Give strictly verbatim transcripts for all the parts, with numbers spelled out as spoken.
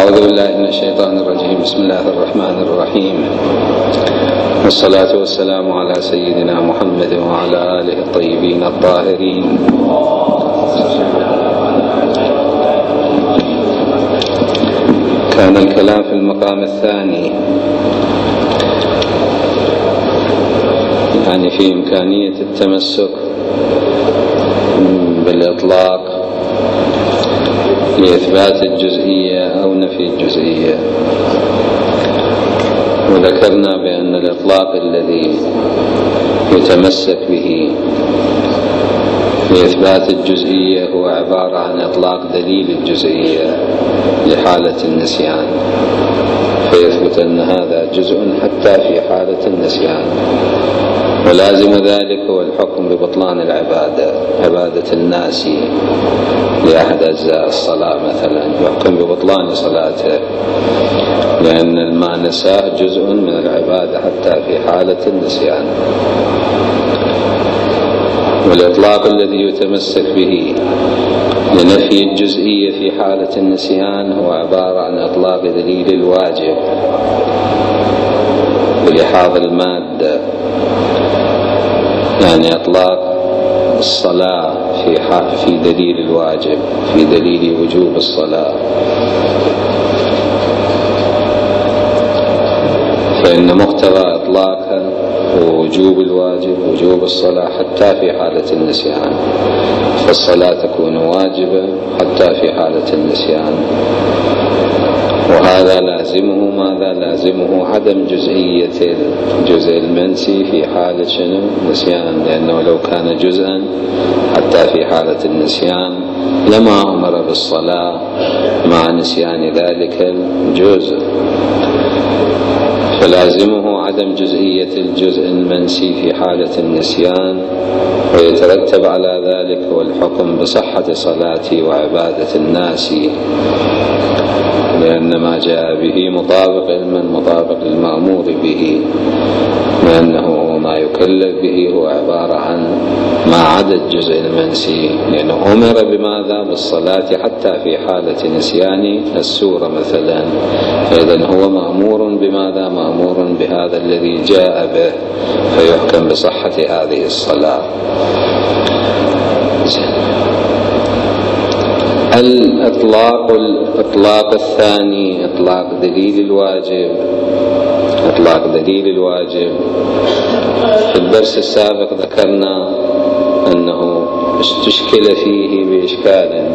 أعوذ بالله من الشيطان الرجيم. بسم الله الرحمن الرحيم، والصلاة والسلام على سيدنا محمد وعلى آله الطيبين الطاهرين. كان الكلام في المقام الثاني، يعني في إمكانية التمسك بالإطلاق لإثبات الجزئية أو نفي الجزئية. وذكرنا بأن الإطلاق الذي يتمسك به لإثبات الجزئية هو عبارة عن إطلاق دليل الجزئية لحالة النسيان، فيثبت أن هذا جزء حتى في حالة النسيان، ولازم ذلك هو الحكم ببطلان العبادة، عبادة الناس لأحد أجزاء الصلاة مثلا يحكم ببطلان صلاته، لأن ما نساه جزء من العبادة حتى في حالة النسيان. والإطلاق الذي يتمسك به لنفي الجزئية في حالة النسيان هو عبارة عن إطلاق دليل الواجب بلحاظ المادة، يعني إطلاق الصلاة في في دليل الواجب، في دليل وجوب الصلاة، فإن مقتضى إطلاقها هو وجوب الواجب، وجوب الصلاة حتى في حالة النسيان، فالصلاة تكون واجبة حتى في حالة النسيان. وهذا لازمه ماذا؟ لازمه عدم جزئية الجزء المنسي في حالة شنو؟ نسيان، لأنه لو كان جزءا حتى في حالة النسيان لما أمر بالصلاة مع نسيان ذلك الجزء، فلازمه عدم جزئية الجزء المنسي في حالة النسيان، ويترتب على ذلك هو الحكم بصحة صلاة وعبادة الناس، لأن ما جاء به مطابق علما مطابق المأمور به، لأنه ما يكلف به هو عبارة عن ما عدا الجزء المنسي، لأنه أمر بماذا؟ بالصلاة حتى في حالة نسيان السورة مثلا، فإذن هو مأمور بماذا؟ مأمور بهذا الذي جاء به، فيحكم بصحة هذه الصلاة. الإطلاق الإطلاق الثاني إطلاق دليل الواجب. إطلاق دليل الواجب في الدرس السابق ذكرنا أنه استشكل فيه بإشكال،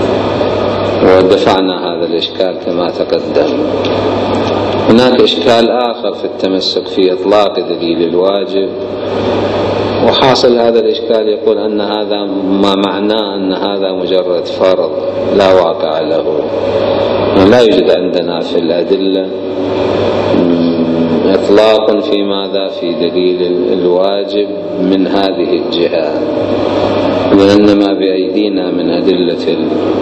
ودفعنا هذا الإشكال كما تقدم. هناك إشكال آخر في التمسك في إطلاق دليل الواجب، وحاصل هذا الإشكال يقول أن هذا ما معناه أن هذا مجرد فرض لا واقع له، لا يوجد عندنا في الأدلة إطلاق في ماذا؟ في دليل الواجب من هذه الجهة، لأن ما بأيدينا من أدلة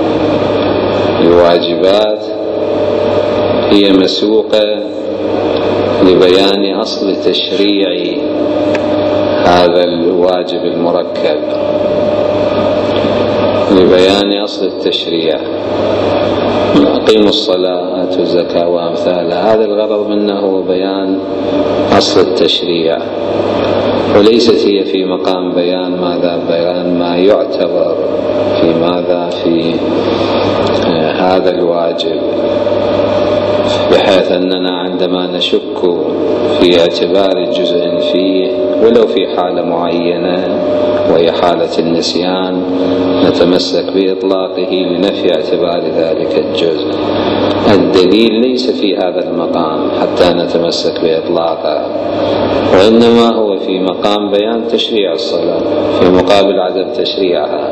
الواجبات هي مسوقة لبيان أصل تشريع هذا الواجب المركب، لبيان أصل التشريع. أقيموا الصلاة آتوا الزكاة وأمثالها، هذا الغرض منه هو بيان أصل التشريع، وليست هي في مقام بيان ماذا؟ بيان ما يعتبر في ماذا؟ في آه هذا الواجب، بحيث أننا عندما نشك في اعتبار جزء فيه ولو في حالة معينة وهي حالة النسيان نتمسك بإطلاقه لنفي اعتبار ذلك الجزء. الدليل ليس في هذا المقام حتى نتمسك بإطلاقه، وإنما هو في مقام بيان تشريع الصلاة في مقابل عدم تشريعها.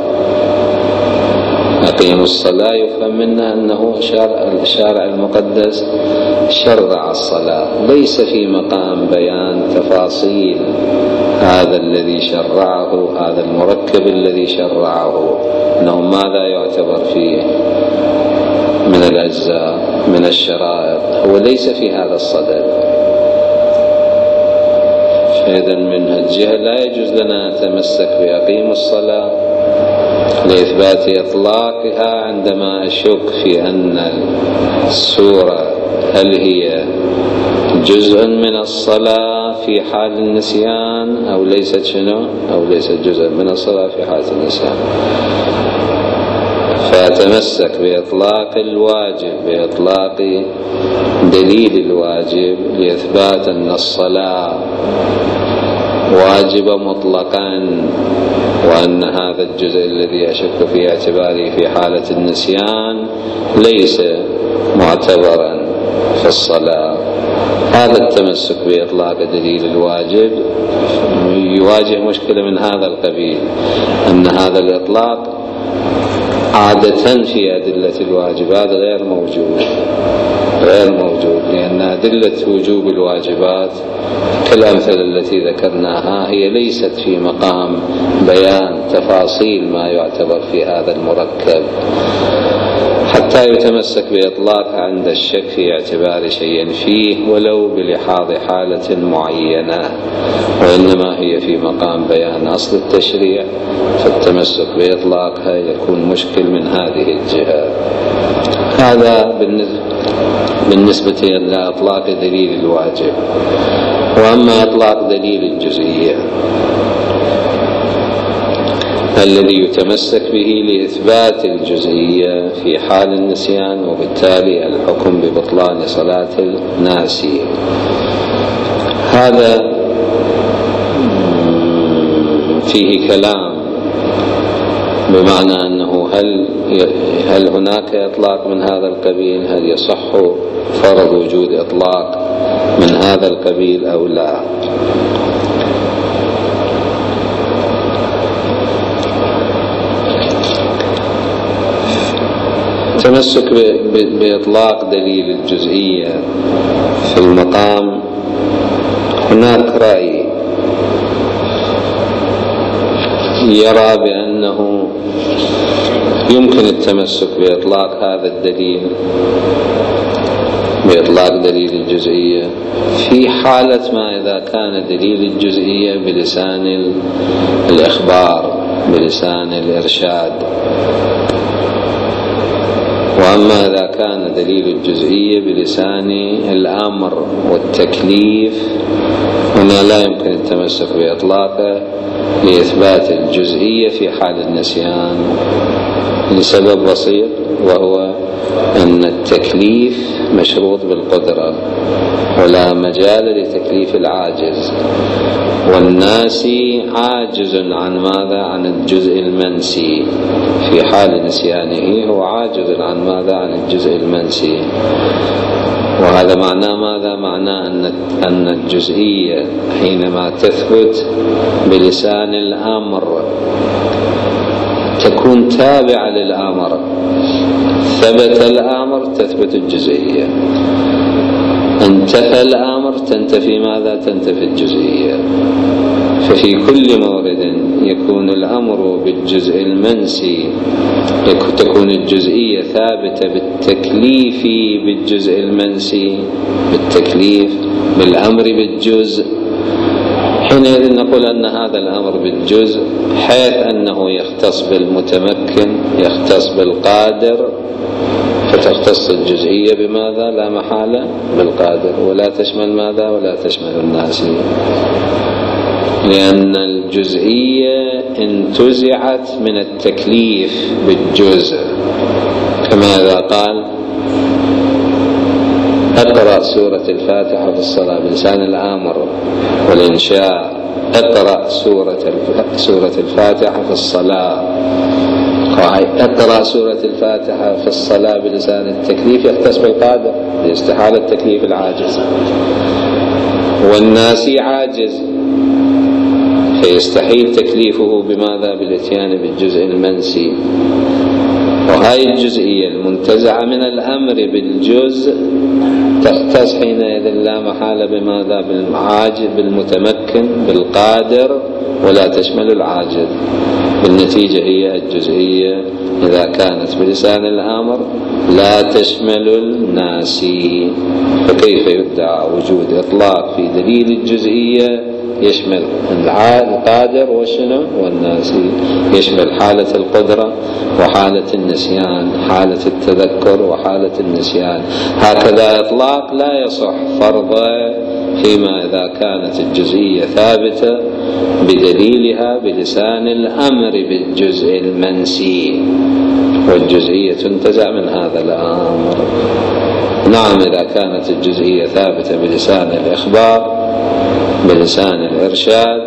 أقيموا الصلاة يفهم منها أنه الشارع المقدس شرع الصلاة، ليس في مقام بيان تفاصيل هذا الذي شرعه، هذا المركب الذي شرعه، أنه ماذا يعتبر فيه من الأجزاء من الشرائط، هو ليس في هذا الصدد. فإذا من الجهة لا يجوز لنا نتمسك بأقيموا الصلاة لإثبات إطلاقها عندما أشك في أن السورة هل هي جزء من الصلاة في حال النسيان أو ليست شنو أو ليست جزء من الصلاة في حال النسيان، فأتمسك بإطلاق الواجب بإطلاق دليل الواجب لإثبات أن الصلاة واجبة مطلقا، وأن هذا الجزء الذي أشك في اعتباره في حالة النسيان ليس معتبرا في الصلاة. هذا التمسك بإطلاق دليل الواجب يواجه مشكلة من هذا القبيل، أن هذا الإطلاق عادة في أدلة الواجب هذا غير موجود غير موجود لأن أدلة وجوب الواجبات كالأمثلة التي ذكرناها هي ليست في مقام بيان تفاصيل ما يعتبر في هذا المركب حتى يتمسك بإطلاقها عند الشك في اعتبار شيء فيه ولو بلحاظ حالة معينة، وإنما هي في مقام بيان أصل التشريع، فالتمسك بإطلاقها يكون مشكل من هذه الجهة. هذا بالنسبة إلى إطلاق دليل الواجب. وأما إطلاق دليل الجزئية الذي يتمسك به لإثبات الجزئية في حال النسيان، وبالتالي الحكم ببطلان صلاة الناسي، هذا فيه كلام بمعنى أنه هل هل هناك إطلاق من هذا القبيل، هل يصح فرض وجود إطلاق من هذا القبيل أو لا. التمسك بإطلاق دليل الجزئية في المقام، هناك رأي يرى بأنه يمكن التمسك بإطلاق هذا الدليل بإطلاق دليل الجزئية في حالة ما إذا كان دليل الجزئية بلسان الإخبار بلسان الإرشاد، وأما إذا كان دليل الجزئية بلسان الأمر والتكليف هنا لا يمكن التمسك بإطلاقه لإثبات الجزئية في حال النسيان لسبب بسيط، وهو أن التكليف مشروط بالقدرة ولا مجال لتكليف العاجز، والناسي عاجز عن ماذا؟ عن الجزء المنسي. في حال نسيانه هو عاجز عن ماذا؟ عن الجزء المنسي. وهذا معناه ماذا؟ معناه أن أن الجزئية حينما تثبت بلسان الأمر تكون تابعة للأمر، ثبت الأمر تثبت الجزئية، انتفى الأمر تنتفي ماذا؟ تنتفي الجزئية. ففي كل مورد يكون الأمر بالجزء المنسي تكون الجزئية ثابتة بالتكليف بالجزء المنسي، بالتكليف بالأمر بالجزء، حينئذ نقول أن هذا الأمر بالجزء حيث أنه يختص بالمتمكن يختص بالقادر، فتختص الجزئية بماذا؟ لا محالة بالقادر، ولا تشمل ماذا؟ ولا تشمل الناسي، لأن الجزئية انتزعت من التكليف بالجزء، كما إذا قال اقرأ سورة الفاتحة في الصلاة بلسان الآمر والإنشاء، اقرأ سورة سورة الفاتحة في الصلاة، اقرأ سورة الفاتحة في الصلاة بلسان التكليف يختص بالقادر لاستحالة التكليف العاجز، والناسي عاجز فيستحيل تكليفه بماذا؟ بالاتيان بالجزء المنسي. وهذه الجزئية المنتزعة من الأمر بالجزء تختص حينئذ لا محالة بماذا؟ بالعاجز بالمتمكن بالقادر، ولا تشمل العاجز. بالنتيجة هي الجزئية إذا كانت بلسان الأمر لا تشمل الناسي، فكيف يدعى وجود إطلاق في دليل الجزئية يشمل القادر وشنو والناسي، يشمل حالة القدرة وحالة النسيان، حالة التذكر وحالة النسيان. هكذا إطلاق لا يصح فرضه فيما إذا كانت الجزئية ثابتة بدليلها بلسان الأمر بالجزء المنسي، والجزئية تنتزع من هذا الأمر. نعم إذا كانت الجزئية ثابتة بلسان الإخبار بلسان الإرشاد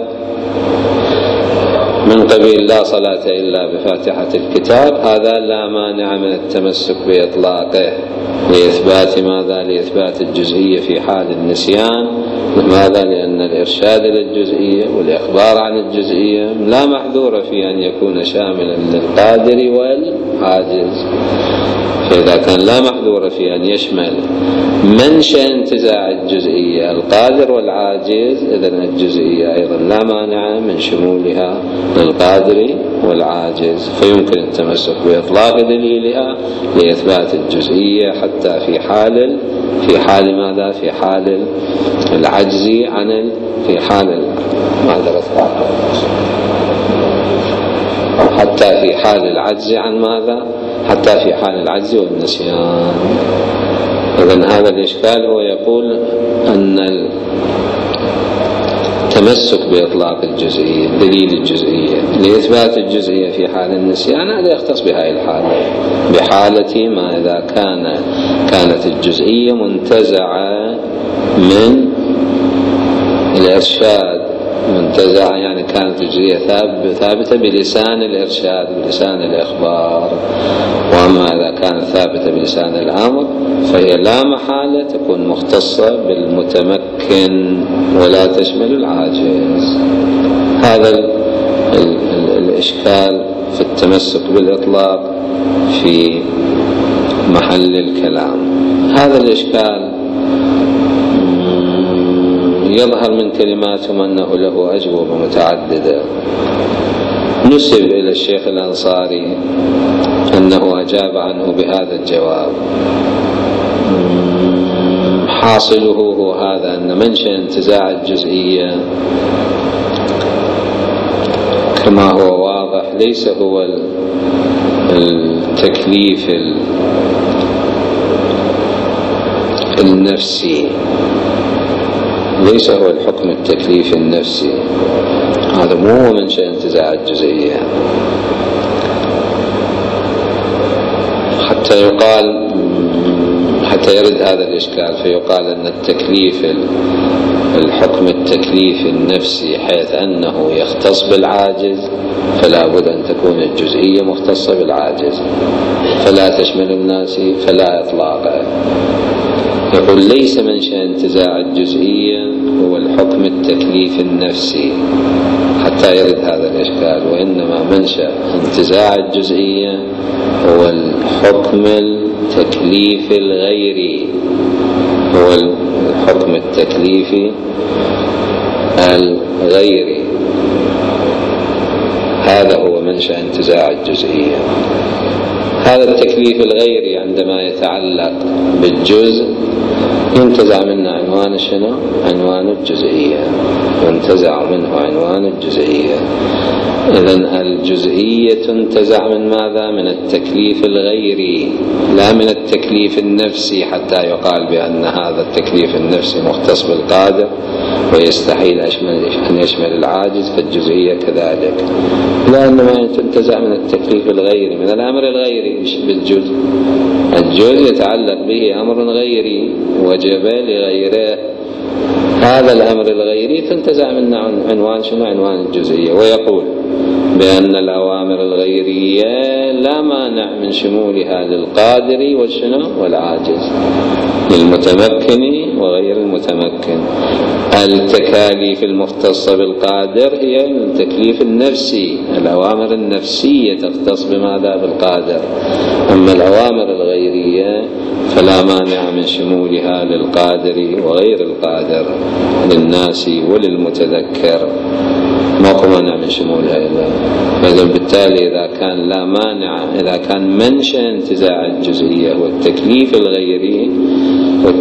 من قبيل لا صلاة إلا بفاتحة الكتاب، هذا لا مانع من التمسك بإطلاقه لإثبات ماذا؟ لإثبات الجزئية في حال النسيان. لماذا؟ لأن الإرشاد إلى الجزئية والإخبار عن الجزئية لا محذور في أن يكون شاملا للقادر والعاجز. فإذا كان لا محذور في أن يشمل منشأ انتزاع الجزئية القادر والعاجز، إذن الجزئية أيضا لا مانع من شمولها للقادر والعاجز، فيمكن التمسك بإطلاق دليلها لإثبات الجزئية حتى في حال في حال ماذا؟ في حال العجز عن في حال حتى في حال العجز عن ماذا؟ حتى في حال العجز والنسيان. إذن هذا الإشكال هو يقول أن التمسك بإطلاق الجزئية دليل الجزئية لإثبات الجزئية في حال النسيان هذا يختص بهذه الحالة، بحالة ما إذا كان كانت الجزئية منتزعة من الإرشاد، منتزعة يعني كانت الجزئية ثابتة بلسان الإرشاد بلسان الإخبار. وأما إذا كانت ثابتة بلسان الأمر فهي لا محالة تكون مختصة بالمتمكن ولا تشمل العاجز. هذا ال ال ال الإشكال في التمسك بالإطلاق في محل الكلام. هذا الإشكال يظهر من كلماتهم أنه له أجوبة متعددة. نسب إلى الشيخ الأنصاري أنه أجاب عنه بهذا الجواب. حاصله هو هذا أن منشأ انتزاع الجزئية كما هو واضح ليس هو التكليف النفسي، ليس هو الحكم التكليف النفسي، هذا مو هو منشأ انتزاع الجزئية. حتى يقال حتى يرد هذا الإشكال فيقال أن التكليف الحكم التكليف النفسي حيث أنه يختص بالعاجز فلا بد أن تكون الجزئية مختصة بالعاجز فلا تشمل الناس فلا إطلاق. يقول ليس منشأ انتزاع الجزئية هو الحكم التكليف النفسي حتى يرد هذا الإشكال، وإنما منشأ انتزاع الجزئية هو الحكم التكليف الغيري، هو الحكم التكليفي الغيري، هذا هو منشأ انتزاع الجزئية. هذا التكليف الغيري عندما يتعلق بالجزء ينتزع منه عنوان شنو؟ عنوان الجزئية، ينتزع منه عنوان الجزئية. إذن الجزئية تنتزع من ماذا؟ من التكليف الغيري لا من التكليف النفسي حتى يقال بأن هذا التكليف النفسي مختص بالقادر ويستحيل أن يشمل العاجز، فالجزئية كذلك، لأنما تنتزع من التكليف الغيري من الأمر الغيري بالجزء. الجزء يتعلق به أمر غيري وجب لغيره، هذا الأمر الغيري تنتزع منه عنوان شنو؟ عنوان الجزئية. ويقول بأن الأوامر الغيرية لا مانع من شمولها للقادر والشنو؟ والعاجز، للمتمكن وغير المتمكن. التكاليف المختصة بالقادر هي التكليف النفسي، الأوامر النفسية تختص بماذا؟ بالقادر. أما الأوامر الغيرية فلا مانع من شمولها للقادر وغير القادر، للناس وللمتذكر، ماكو مانع من شمولها إلا. فإذا بالتالي إذا كان لا مانع، إذا كان منشأ انتزاع الجزئية والتكليف الغيري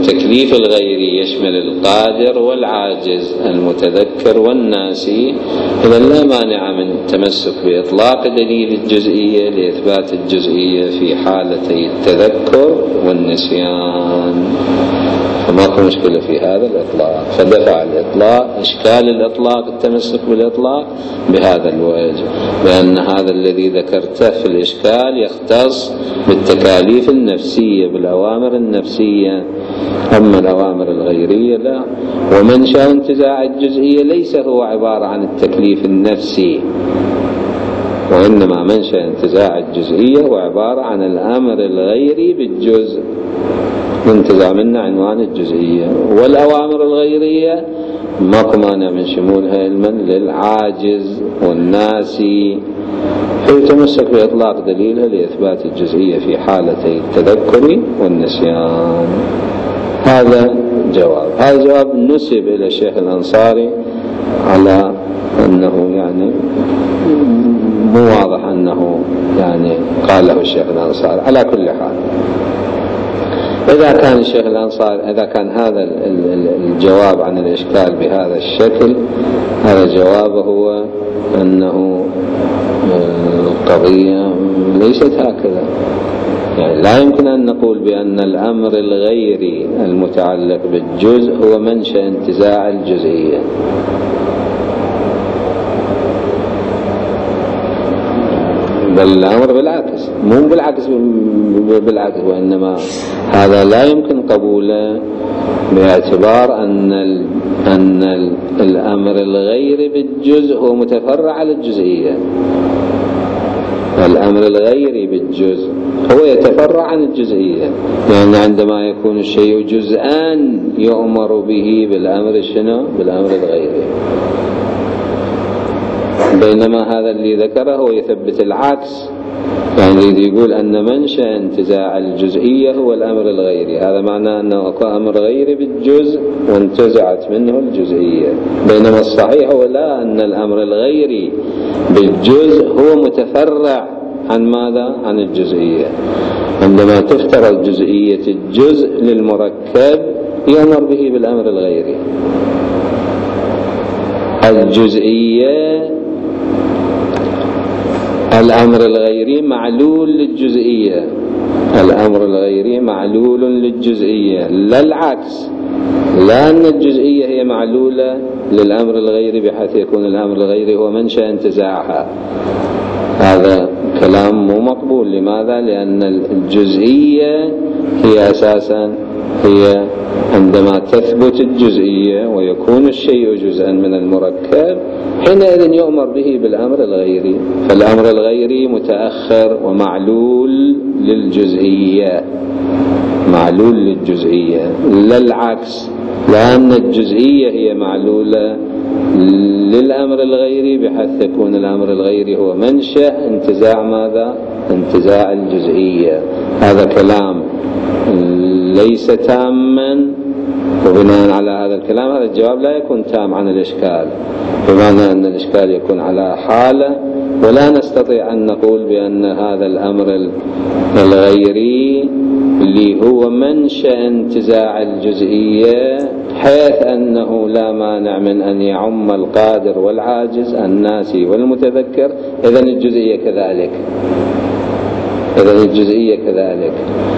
والتكليف الغيري يشمل القادر والعاجز، المتذكر والناسي، إذا لا مانع من التمسك بإطلاق دليل الجزئية لإثبات الجزئية في حالتي التذكر والنسيان، فماكو مشكلة في هذا الإطلاق. فدفع الإطلاق إشكال الإطلاق التمسك بالإطلاق بهذا الوجه، بأن هذا الذي ذكرته في الإشكال يختص بالتكاليف النفسية بالأوامر النفسية، أما الأوامر الغيرية لا. ومنشأ انتزاع الجزئية ليس هو عبارة عن التكليف النفسي، وإنما منشأ انتزاع الجزئية هو عبارة عن الأمر الغيري بالجزء، ننتزع منه عنوان الجزئية. والأوامر الغيرية ماكو مانع من شمولها علما للعاجز والناسي، فيتمسك بإطلاق دليلها لإثبات الجزئية في حالتي التذكر والنسيان. هذا جواب. هذا جواب نسب إلى الشيخ الأنصاري على أنه يعني مو واضح أنه يعني قاله الشيخ الأنصاري. على كل حال، إذا كان الشيخ الأنصاري إذا كان هذا الجواب عن الإشكال بهذا الشكل، هذا الجواب هو أنه القضية ليست هكذا. يعني لا يمكن أن نقول بأن الأمر الغيري المتعلق بالجزء هو منشأ انتزاع الجزئية، بل الأمر بالعكس، مو بالعكس بالعكس وإنما هذا لا يمكن قبوله باعتبار أن ال أن ال الأمر الغيري بالجزء هو متفرع على الجزئية. الأمر الغيري بالجزء هو يتفرع عن الجزئية، لأن يعني عندما يكون الشيء جزءان يؤمر به بالأمر شنو؟ بالأمر الغيري. بينما هذا اللي ذكره هو يثبت العكس، يعني يريد يقول أن منشأ انتزاع الجزئية هو الأمر الغيري. هذا معناه أنه أكو أمر غيري بالجزء وانتزعت منه الجزئية، بينما الصحيح هو لا، أن الأمر الغيري بالجزء هو متفرع عن ماذا؟ عن الجزئية. عندما تفترض جزئية الجزء للمركب يأمر به بالأمر الغيري. الجزئية الأمر الغيري معلول للجزئية، الأمر الغيري معلول للجزئية، لا العكس، لا أن الجزئية هي معلولة للأمر الغيري بحيث يكون الأمر الغيري هو منشأ انتزاعها. هذا كلام مو مقبول. لماذا؟ لأن الجزئية هي أساسا هي عندما تثبت الجزئية ويكون الشيء جزءا من المركب حينئذ يؤمر به بالأمر الغيري، فالأمر الغيري متأخر ومعلول للجزئية، معلول للجزئية، لا العكس، لأن الجزئية هي معلولة للأمر الغيري بحيث يكون الأمر الغيري هو منشأ انتزاع ماذا؟ انتزاع الجزئية. هذا كلام ليس تاما، وبناء على هذا الكلام هذا الجواب لا يكون تام عن الإشكال، بمعنى أن الإشكال يكون على حالة، ولا نستطيع أن نقول بأن هذا الأمر الغيري اللي هو منشأ انتزاع الجزئية حيث أنه لا مانع من أن يعم القادر والعاجز الناسي والمتذكر، إذن الجزئية كذلك، إذن الجزئية كذلك.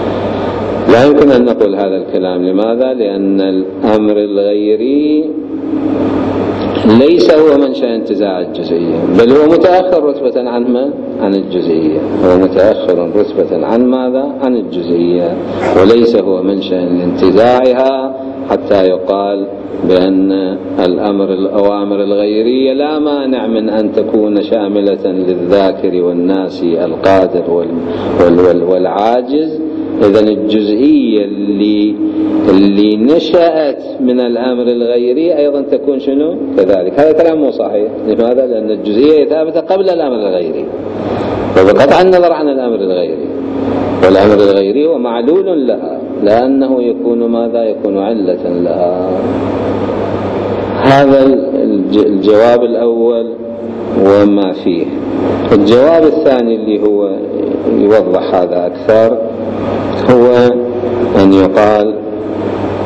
لا يمكن أن نقول هذا الكلام. لماذا؟ لأن الأمر الغيري ليس هو منشأ انتزاع الجزئية، بل هو متأخر رتبة عن من؟ عن الجزئية، هو متأخر رتبة عن ماذا؟ عن الجزئية، وليس هو منشأ لانتزاعها حتى يقال بأن الأمر الأوامر الغيرية لا مانع من أن تكون شاملة للذاكر والناسي القادر وال وال والعاجز. إذن الجزئية اللي اللي نشأت من الأمر الغيري أيضا تكون شنو؟ كذلك. هذا كلام مو صحيح. لماذا؟ لأن الجزئية ثابتة قبل الأمر الغيري، وبقطع النظر عن الأمر الغيري، والأمر الغيري هو معلول لها، لأنه يكون ماذا؟ يكون علة لها. هذا الجواب الأول وما فيه. الجواب الثاني اللي هو يوضح هذا أكثر هو أن يقال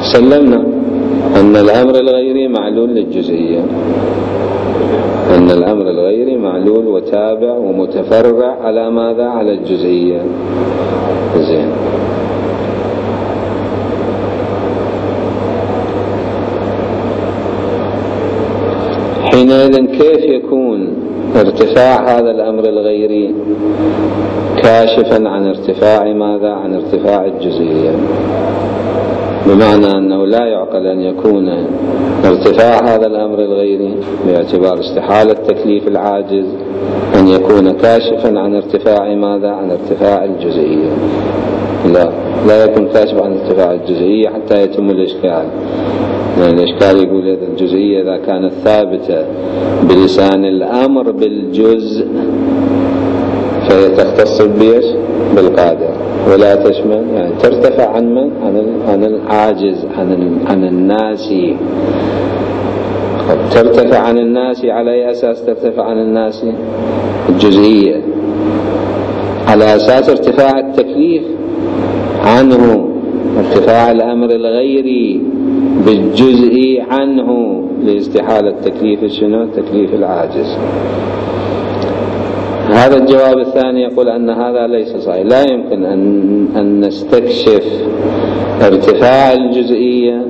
سلمنا أن الأمر الغيري معلول للجزئية، أن الأمر الغيري معلول وتابع ومتفرع على ماذا؟ على الجزئية. زين. حينئذ كيف يكون ارتفاع هذا الأمر الغيري كاشفا عن ارتفاع ماذا؟ عن ارتفاع الجزئية، بمعنى أنه لا يعقل أن يكون ارتفاع هذا الأمر الغيري باعتبار استحالة تكليف العاجز أن يكون كاشفا عن ارتفاع ماذا؟ عن ارتفاع الجزئية. لا لا يكون كاشف عن ارتفاع الجزئية حتى يتم الإشكال. يعني الإشكال يقول إذا الجزئية إذا كانت ثابتة بلسان الأمر بالجزء فهي تختص بيش؟ بالقادر، ولا تشمل يعني ترتفع عن من؟ عن العاجز، عن عن الناسي. ترتفع عن الناسي على أي أساس ترتفع عن الناسي؟ الجزئية، على أساس ارتفاع التكليف عنه، ارتفاع الأمر الغيري بالجزء عنه لاستحالة تكليف شنو؟ تكليف العاجز. هذا الجواب الثاني يقول أن هذا ليس صحيح، لا يمكن أن, أن نستكشف ارتفاع الجزئية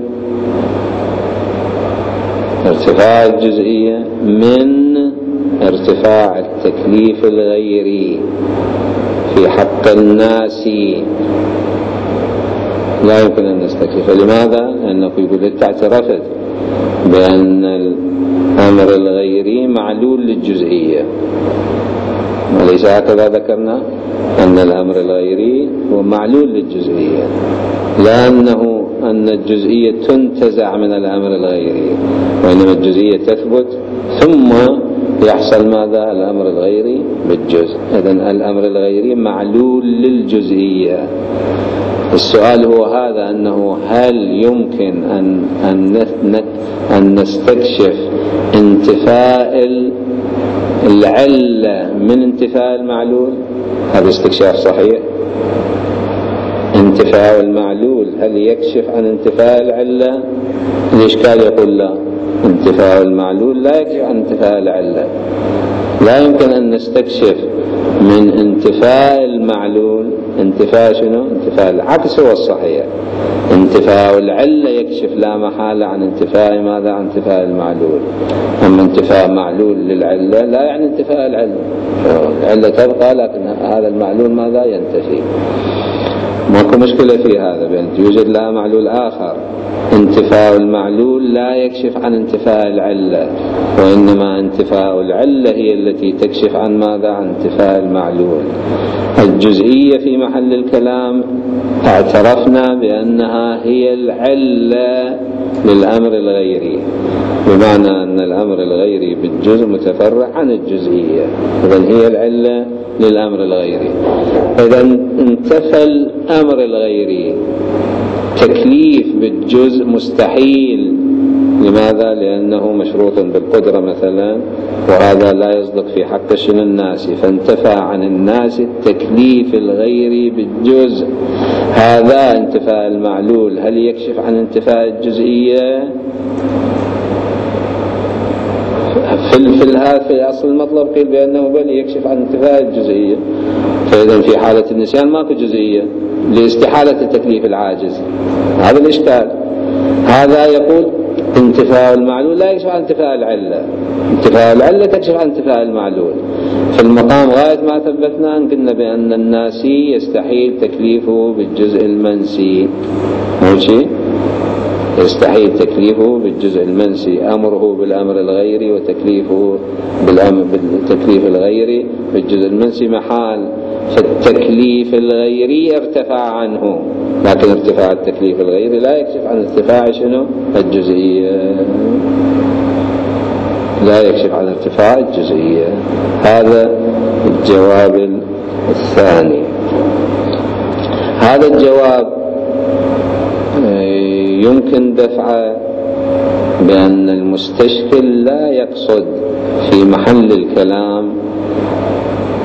ارتفاع الجزئية من ارتفاع التكليف الغيري في حق الناس. لا يمكن أن نستكشف. لماذا؟ لأنه يقول أنت اعترفت بأن الأمر الغيري معلول للجزئية، وليس هكذا ذكرنا أن الأمر الغيري هو معلول للجزئية، لأنه أن الجزئية تنتزع من الأمر الغيري، وإنما الجزئية تثبت ثم يحصل ماذا؟ الأمر الغيري بالجزء. إذن الأمر الغيري معلول للجزئية. السؤال هو هذا، أنه هل يمكن أن, أن, أن نستكشف انتفاء العلة من انتفاء المعلول؟ هذا استكشاف صحيح. انتفاء المعلول هل يكشف عن انتفاء العلة؟ الإشكال يقول لا، انتفاء المعلول لا يكشف عن انتفاء العلة. لا يمكن أن نستكشف من انتفاء المعلول انتفاء شنو؟ انتفاء العكس هو الصحيح. انتفاء العلة يكشف لا محالة عن انتفاء ماذا؟ عن انتفاء المعلول. أما انتفاء معلول للعلة لا يعني انتفاء العلة، العلة تبقى لكن هذا المعلول ماذا؟ ينتفي. ماكو مشكلة في هذا، بأن يوجد لها معلول آخر. انتفاء المعلول لا يكشف عن انتفاء العلة، وإنما انتفاء العلة هي التي تكشف عن ماذا؟ عن انتفاء المعلول. الجزئية في محل الكلام اعترفنا بأنها هي العلة للأمر الغيري، بمعنى أن الأمر الغيري بالجزء متفرع عن الجزئية، إذن هي العلة للأمر الغيري. إذا انتفى الأمر الغيري تكليف بالجزء مستحيل. لماذا؟ لأنه مشروط بالقدرة مثلا، وهذا لا يصدق في حق شنو؟ الناس. فانتفى عن الناس التكليف الغيري بالجزء. هذا انتفاء المعلول هل يكشف عن انتفاء الجزئية؟ في في هذا في أصل المطلب قيل بأنه بل يكشف عن انتفاء الجزئية. فإذا في حالة النسيان ماكو جزئية لاستحالة تكليف العاجز. هذا الإشكال. هذا يقول انتفاء المعلول لا يكشف عن انتفاء العلة، انتفاء العلة تكشف عن انتفاء المعلول. في المقام غاية ما ثبتنا أن قلنا بأن الناسي يستحيل تكليفه بالجزء المنسي. مو شيء يستحيل تكليفه بالجزء المنسي، أمره بالأمر الغيري وتكليفه بالأمر بالتكليف الغيري بالجزء المنسي محال. فالتكليف الغيري ارتفع عنه، لكن ارتفاع التكليف الغيري لا يكشف عن ارتفاع شنو؟ الجزئية، لا يكشف عن ارتفاع الجزئية. هذا الجواب الثاني. هذا الجواب يمكن دفعه بأن المستشكل لا يقصد في محل الكلام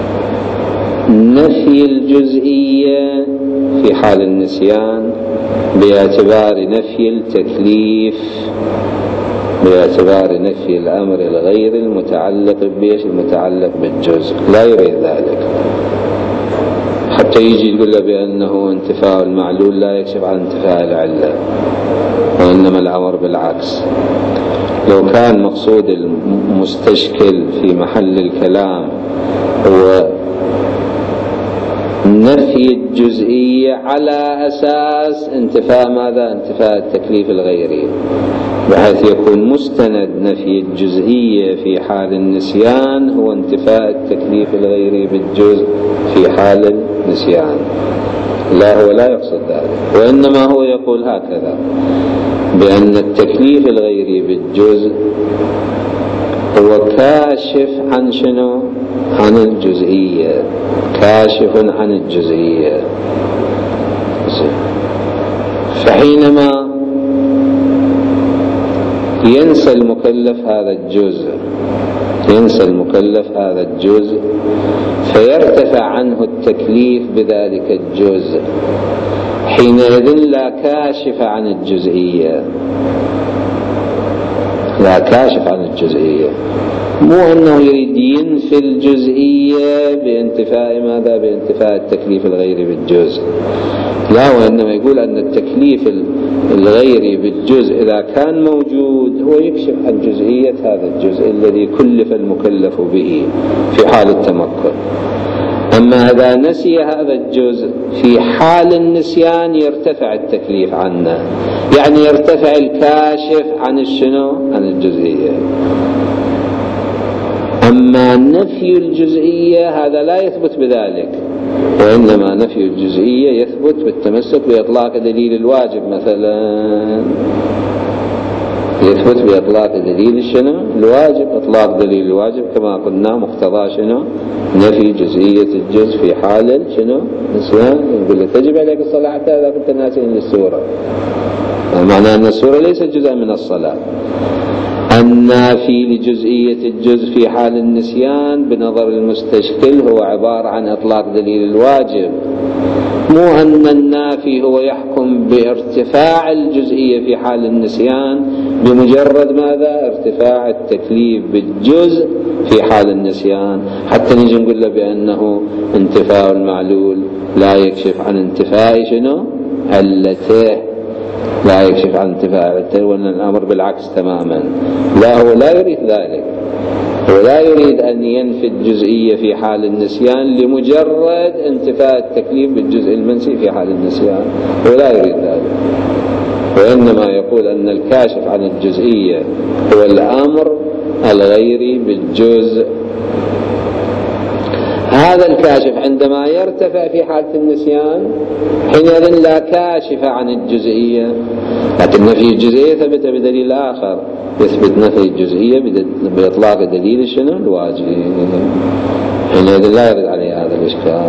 نفي الجزئية في حال النسيان باعتبار نفي التكليف، باعتبار نفي الأمر الغير المتعلق بإيش؟ المتعلق بالجزء، لا يريد ذلك. حتى يجي يقول له بأنه انتفاء المعلول لا يكشف عن انتفاء العلة، وإنما الأمر بالعكس. لو كان مقصود المستشكل في محل الكلام هو نفي الجزئية على أساس انتفاء ماذا؟ انتفاء التكليف الغيري، بحيث يكون مستند نفي الجزئية في حال النسيان هو انتفاء التكليف الغيري بالجزء في حال النسيان. لا، هو لا يقصد ذلك، وإنما هو يقول هكذا، بأن التكليف الغيري بالجزء هو كاشف عن شنو؟ عن الجزئية، كاشف عن الجزئية. فحينما ينسى المكلف هذا الجزء، ينسى المكلف هذا الجزء فيرتفع عنه التكليف بذلك الجزء، حينئذ لا كاشف عن الجزئية، لا كاشف عن الجزئية. مو أنه يريد ينفي الجزئية بانتفاء ماذا؟ بانتفاء التكليف الغيري بالجزء، لا، وإنما يقول أن التكليف الغيري بالجزء إذا كان موجود هو يكشف عن جزئية هذا الجزء الذي كلف المكلف به في حال التمكن. أما إذا نسي هذا الجزء في حال النسيان يرتفع التكليف عنه، يعني يرتفع الكاشف عن الشنو؟ عن الجزئية. أما نفي الجزئية هذا لا يثبت بذلك، وإنما نفي الجزئية يثبت بالتمسك بإطلاق دليل الواجب، مثلا يثبت بإطلاق دليل شنو؟ الواجب. إطلاق دليل الواجب كما قلنا مقتضى شنو؟ نفي جزئية الجزء في حال شنو؟ نسيان. يقول لك تجب عليك الصلاة حتى إذا كنت ناسيا للسورة، معنى أن السورة ليست جزءا من الصلاة. النافي لجزئية الجزء في حال النسيان بنظر المستشكل هو عبارة عن إطلاق دليل الواجب، مو أن النافي هو يحكم بارتفاع الجزئية في حال النسيان بمجرد ماذا؟ ارتفاع التكليف بالجزء في حال النسيان، حتى نيجي نقول له بأنه انتفاء المعلول لا يكشف عن انتفاء شنو؟ علته، لا يكشف عن انتفاء علته، وأن الأمر بالعكس تماما. لا، هو لا يريد ذلك، هو لا يريد أن ينفي الجزئية في حال النسيان لمجرد انتفاء التكليف بالجزء المنسي في حال النسيان، هو لا يريد ذلك، وإنما يقول أن الكاشف عن الجزئية هو الأمر الغيري بالجزء. هذا الكاشف عندما يرتفع في حالة النسيان حينئذ لا كاشف عن الجزئية، لكن نفي الجزئية ثبت بدليل آخر، يثبت نفي الجزئية بإطلاق دليل شنو؟ الواجب، حينئذ لا يرد عليه هذا الإشكال.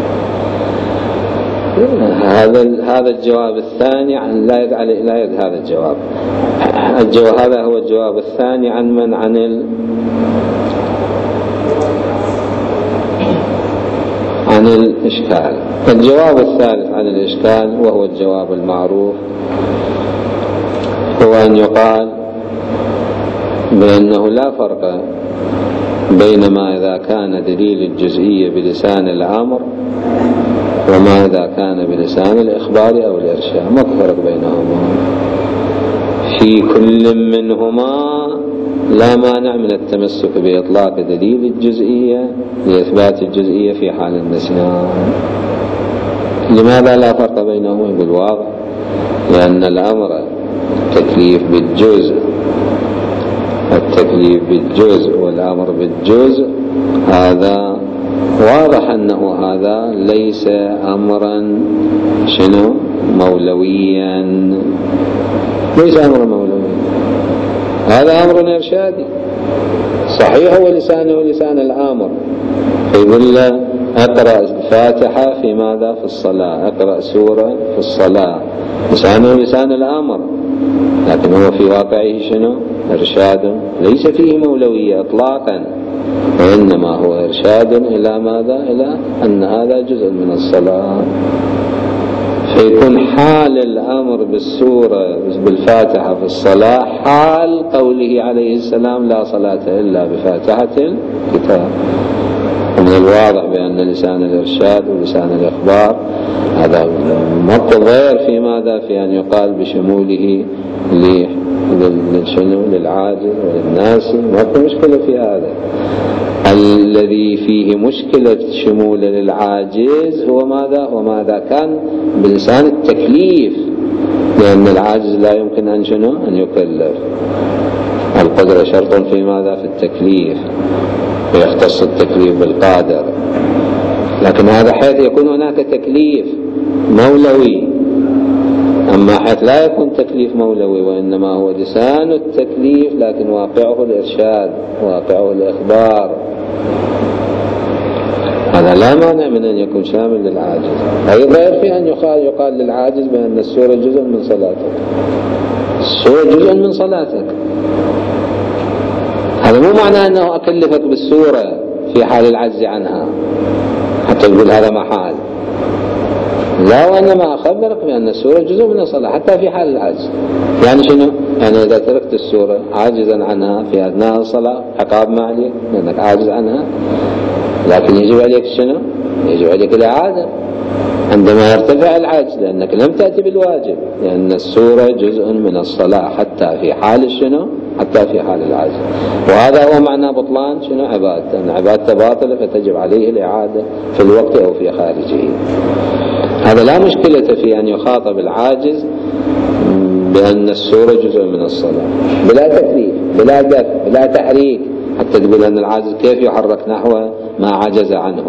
هذا هذا الجواب الثاني عن لا يرد عليه، لا يرد هذا الجواب. الجواب هذا هو الجواب الثاني عن من؟ عن ال عن الإشكال. الجواب الثالث عن الإشكال وهو الجواب المعروف، هو أن يقال بأنه لا فرق بين ما إذا كان دليل الجزئية بلسان الأمر وما إذا كان بلسان الإخبار أو الإرشاد، ما فرق بينهما، في كل منهما لا مانع من التمسك بإطلاق دليل الجزئية لإثبات الجزئية في حال النسيان. لماذا لا فرق بينهما؟ يقول واضح، لأن الأمر التكليف بالجزء، التكليف بالجزء والأمر بالجزء هذا واضح أنه هذا ليس أمرا شنو؟ مولويا، ليس أمرا مولويا، هذا أمر إرشادي. صحيح هو لسانه لسان الآمر، فيقول له اقرأ الفاتحة في ماذا؟ في الصلاة، اقرأ سورة في الصلاة، لسانه لسان الآمر، لكن هو في واقعه شنو؟ إرشاد، ليس فيه مولوية إطلاقا، وإنما هو إرشاد إلى ماذا؟ إلى أن هذا جزء من الصلاة. فيكون حال الأمر بالسورة بالفاتحة في الصلاة حال قوله عليه السلام لا صلاة إلا بفاتحة الكتاب. ومن الواضح بأن لسان الإرشاد ولسان الإخبار هذا مقدر في ماذا؟ في أن يقال بشموله للشنو للعاجز وللناس، ما في مشكلة في هذا. الذي فيه مشكلة شمول للعاجز هو ماذا؟ وماذا كان بلسان التكليف، لأن العاجز لا يمكن أن شنو أن يكلف. القدرة شرط في ماذا؟ في التكليف، ويختص التكليف بالقادر. لكن هذا حيث يكون هناك تكليف مولوي. أما حيث لا يكون تكليف مولوي وإنما هو لسان التكليف لكن واقعه الإرشاد، واقعه الإخبار، هذا لا مانع من أن يكون شامل للعاجز. أيضا يكفي أن يقال, يقال للعاجز بأن السورة جزء من صلاتك، السورة جزء من صلاتك. هذا مو معناه أنه أكلفك بالسورة في حال العجز عنها حتى تقول هذا محال، لا، وإنما أخبرك بأن السورة جزء من الصلاة حتى في حال العجز. يعني شنو؟ يعني إذا تركت السورة عاجزا عنها في أثناء الصلاة عقاب ما عليك لأنك عاجز عنها، لكن يجب عليك شنو؟ يجب عليك الإعادة عندما يرتفع العجز، لأنك لم تأتي بالواجب، لأن السورة جزء من الصلاة حتى في حال شنو؟ حتى في حال العجز. وهذا هو معنى بطلان شنو؟ عبادة، أن عبادة باطلة فتجب عليه الإعادة في الوقت أو في خارجه. هذا لا مشكلة في أن يخاطب العاجز بأن السورة جزء من الصلاة بلا تكليف بلا دفع بلا تحريك، حتى تقول أن العاجز كيف يحرك نحو ما عجز عنه.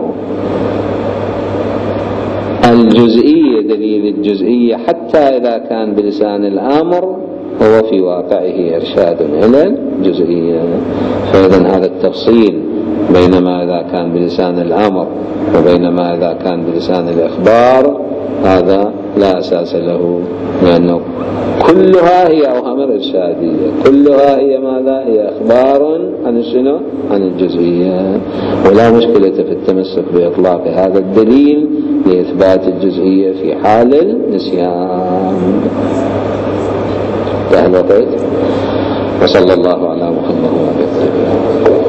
الجزئية دليل الجزئية حتى إذا كان بلسان الأمر هو في واقعه إرشاد إلى الجزئية. فإذا هذا التفصيل بينما إذا كان بلسان الأمر وبينما إذا كان بلسان الإخبار هذا لا أساس له، لأنه كلها هي أوامر إرشادية، كلها هي ماذا؟ هي إخبار عن شنو؟ عن الجزئية. ولا مشكلة في التمسك بإطلاق هذا الدليل لإثبات الجزئية في حال النسيان. وصلى الله على محمد وعلى آله.